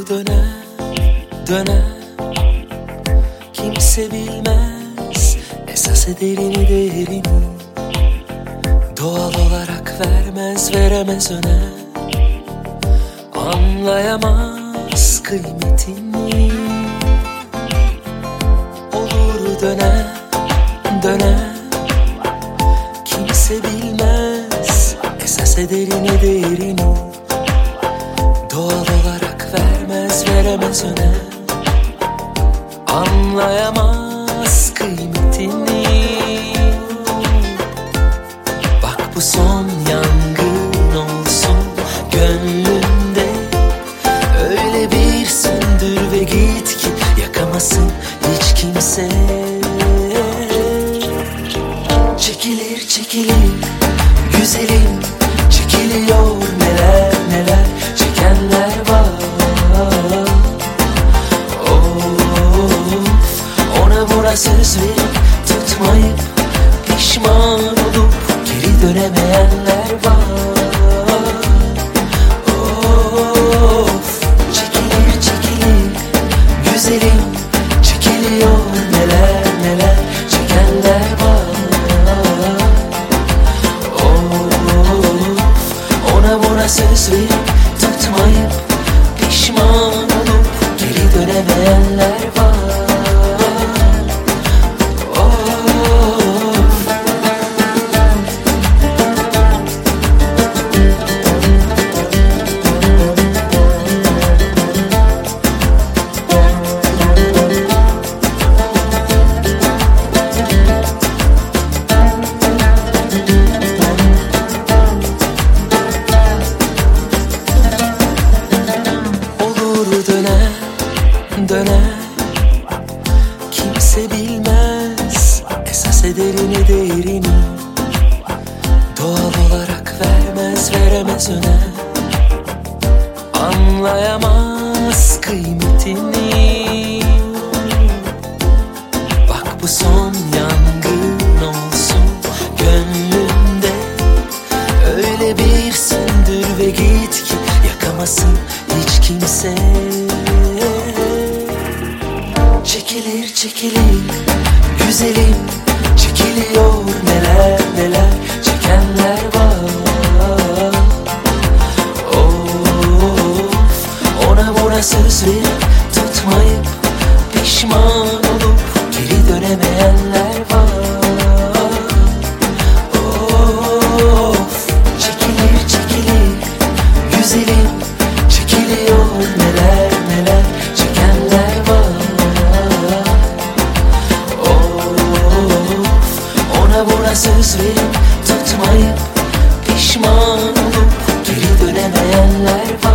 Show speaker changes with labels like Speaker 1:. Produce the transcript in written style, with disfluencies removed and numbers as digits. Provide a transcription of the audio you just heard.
Speaker 1: Olur döner döner, kimse bilmez esas ederini değerini. Doğal olarak veremez öner, anlayamaz kıymetini. Olur döner döner, kimse bilmez esas ederini değerini. Doğal olarak veremez öner, anlayamaz kıymetini. Bak bu son yangın olsun gönlünde, öyle bir söndür ve git ki yakamasın hiç kimse. Çekilir güzelim, çekiliyor neler çekenler var. Of, ona buna söz verip tutmayıp pişman olup geri dönemeyenler var. Of, çekilir güzelim, çekiliyor neler çekenler var. Ona buna söz verip tutmayıp pişman olup geri dönemeyenler var. Döner, kimse bilmez esas ederini değerini. Doğal olarak veremez öner, anlayamaz kıymetini. Bak bu son yangın olsun gönlünde, öyle bir söndür ve git ki yakamasın hiç kimse. Çekilir güzelim, çekiliyor neler çekenler var. Of, ona buna söz verip tutmayıp pişman olup geri dönemeyenler var. Of, çekilir güzelim, çekiliyor neler çekenler var. Buna söz verip tutmayıp pişman olup geri dönemeyenler var.